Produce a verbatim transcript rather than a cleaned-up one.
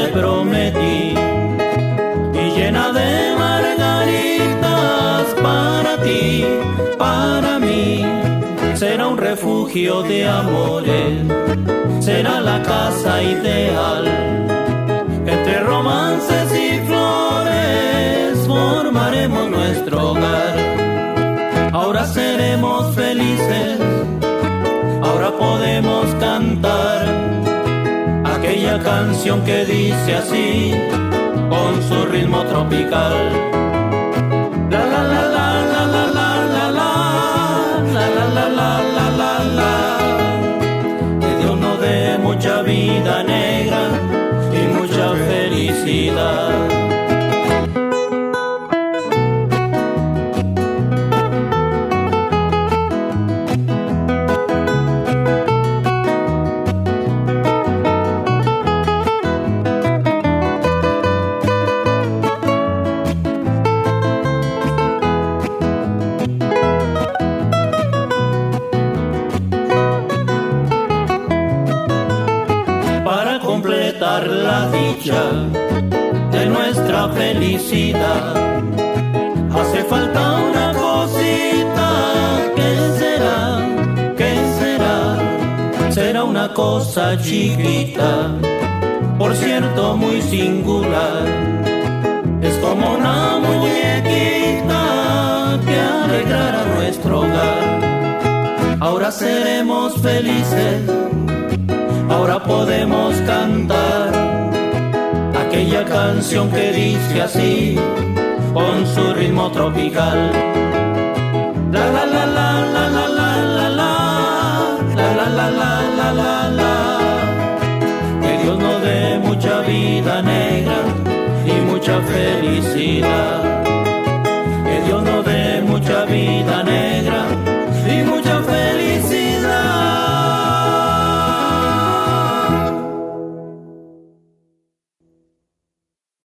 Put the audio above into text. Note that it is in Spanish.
prometí, y llena de margaritas para ti, para mí. Será un refugio de amores, será la casa ideal. Entre romances y flores formaremos nuestro hogar. Ahora seremos felices, ahora podemos cantar aquella canción que dice así, con su ritmo tropical. La la la la la la la la la la la la la la la. Que Dios nos dé mucha vida negra y mucha felicidad. La dicha de nuestra felicidad hace falta una cosita. ¿Qué será? ¿Qué será? Será una cosa chiquita, por cierto muy singular. Es como una muñequita que alegrará nuestro hogar. Ahora seremos felices, ahora podemos cantar aquella canción que dice así, con su ritmo tropical.